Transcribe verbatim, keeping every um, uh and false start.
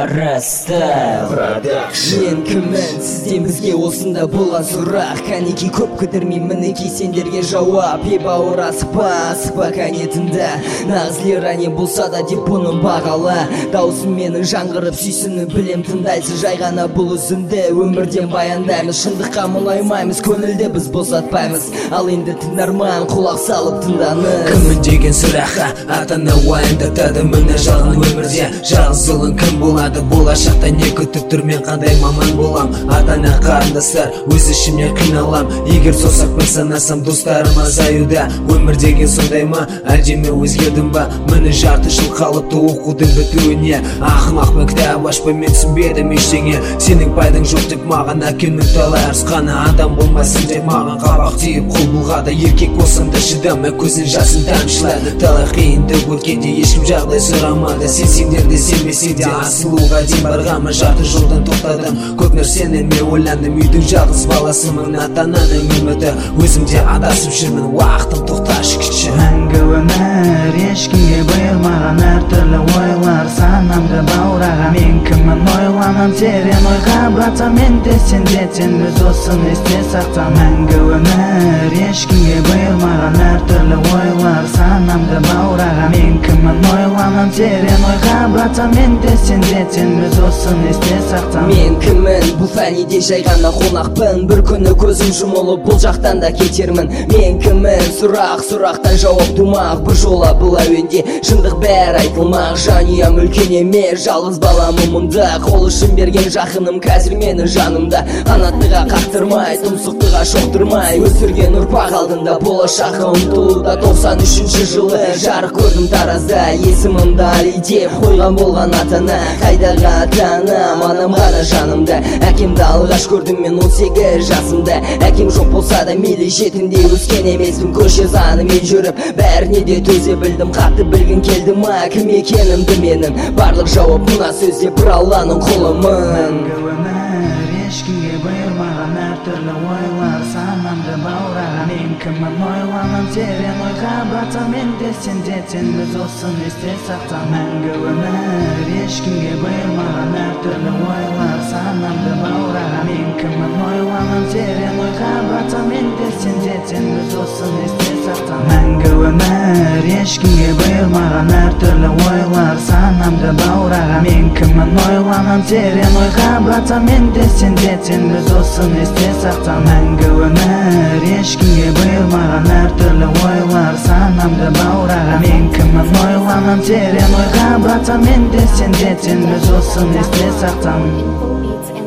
Rasta Мен кіммін, сізден бізге осында болған сұрақ. Кәнеки көп кідірмей мінекей сендерге жауап. Е бауыр асықпа, асықпа кәнетінді. Нағыз лиране болса да деп бұның бағала. Даусым менің жаңғырып сүйсіні білем тыңдайсыз. Жай ғана бұл үзінді өмірден баяндаймыз. Шындыққа мұңаймаймыз, көңілді біз босатпаймыз. Ал енді тыңдарман құлақ салып тыңданыз. Кіммін деген сұрақты ата-ана уайымдатады. Міне жалған өмірде жалғыз ұлың кім болады? Болашақта не күтіп тұр, мен қандай маман болам? Ата-ана қарындастар, өз ішімнен қиналам. Егер сорсақпен санасам, достарым азаюда. Өмір деген сондай ма, әлде мен өзгердім ба? Міне жарты жыл қалыпты оқудың бітуіне. Ақымақпен кітап ашпай мен түсінбедім ештеңе. Сенің пайдаң жоқ деп маған әкемнің талай арысқаны. Адам болмайсың деп маған қабақ тиіп қол бұлғады. Еркек болсаңда шыдамай көзін жасын тамшылады. Талай қиындық өткенде ешкім жағдай сұрамады. Сенсеңдер де сенбесең де асылуға дейін барғанмын. Жарты жолдан тоқтадым, көп нәрсені мен ойландым. Үйдің жалғыз баласымын, ата-ананың үміті. Өзімде адасып жүрмін, уақытым тоқташы кіші. Мәңгі өмір ешкімге бұйырмаған, әртүрлі ойлар санамды баураған. Мен кіммін ойланам терең ойға батам. Мен де сен де теңбіз, осыны есте сақта. Мәңгі өмір ешкімге бұйырмаған, әртүрлі ойлар санамды баураған. Мен кіммін ойланам терең ойға батам. Мен де сен де теңбіз, осыны есте сақта. Мен кіммін, бұл фәниде жай ғана қонақпын. Бір күні көзім жұмылып бұл жақтан да кетермін. Мен кіммін, сұрақ сұрақтан жауап тумақ. Бір жола бұл әуенде шындық бәрі айтылмақ. Жанұям үлкен емес, жалғыз баламын мұнда. Қол ұшын берген жақыным қазір менің жанымда. Қанаттыға қақтырмай, тұмсықтыға шоқтырмай, өсірген ұрпақ алдында болашаққа ұмтылуда. Тоқсан үшінші жылы жарық көрдім Таразда. Есімімді Али деп қойған болған ата-ана. Қайдағы ата-анам, анам ғана жанымда. Әкемді алғаш көрдім мен он сегіз жасымда. Әкем жоқ болса да мейлі жетімде өскен емеспін. Көше заңымен жүріп бәріне де төзе білдім. Қатты білгін келді ма кім екенімді менің? Барлық жауап мына сөзде, бір Алланың құлымын. Мәңгі өмір ешкімге бұйырмаған, әртүрлі ойлар санамды баураған. Мен кіммін ойланам терең ойға батам. Мен де сен де теңбіз, осыны есте сақта. Мәңгі өмір ешкімге бұйырмаған, әртүрлі ойлар санамды баураған. Мен кіммін ойланам терең ойға батам. Мен де сен де теңбіз, осыны есте сақта. Мәңгі өмір ешкімге бұйырмаған, әртүрлі ойлар санамды баураған. Мен кіммін ойланам терең ойға батам. Мен де сен де теңбіз, осыны есте сақта. Мәңгі өмір ешкімге бұйырмаған, әртүрлі ойлар санамды баураған. Мен кіммін ойланам терең ойға батам. Мен де сен де теңбіз, осыны есте сақта.